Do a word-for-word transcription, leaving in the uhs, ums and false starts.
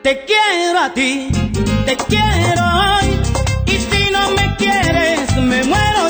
Te quiero a ti, te quiero hoy. Y si no me quieres, me muero